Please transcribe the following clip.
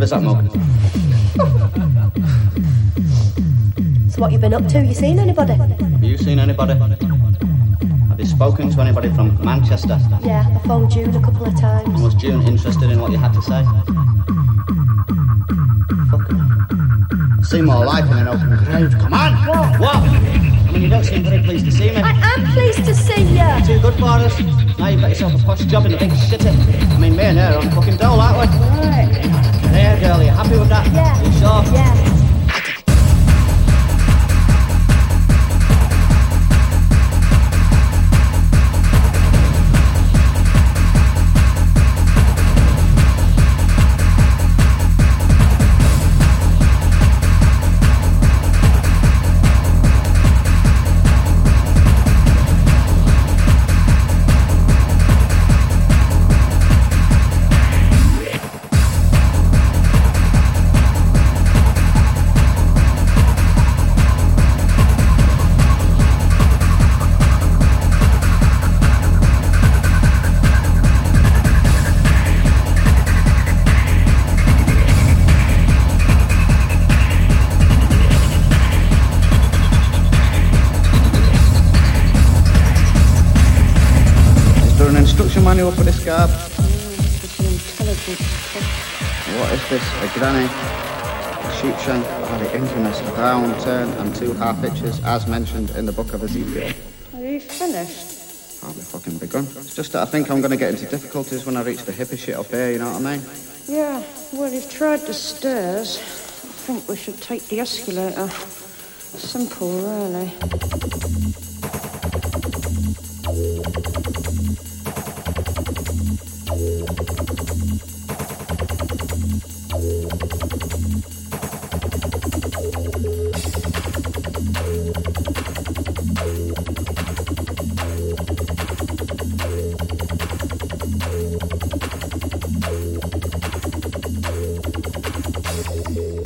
as that mug. So what you been up to? You seen anybody? Have you seen anybody? Have you spoken to anybody from Manchester? Yeah, I phoned June a couple of times. And was June interested in what you had to say? Fucking hell. See more life in an open grave. Come on! What? I mean, you don't seem very pleased to see me. I am pleased to see you. Too good for us. Now you've got yourself a posh job in the big city. I mean, me and her are on fucking dole, aren't we? Right. There, girl, are you happy with that? Yeah. You sure? Yeah. Instruction manual for this garb. Intelligent. What is this? A granny, a sheepshank, or the infamous round turn and 2 half hitches as mentioned in the book of Ezekiel? Are you finished? I've fucking begun. It's just that I think I'm going to get into difficulties when I reach the hippie shit up here, you know what I mean? Yeah, well, you've tried the stairs. I think we should take the escalator. Simple, really.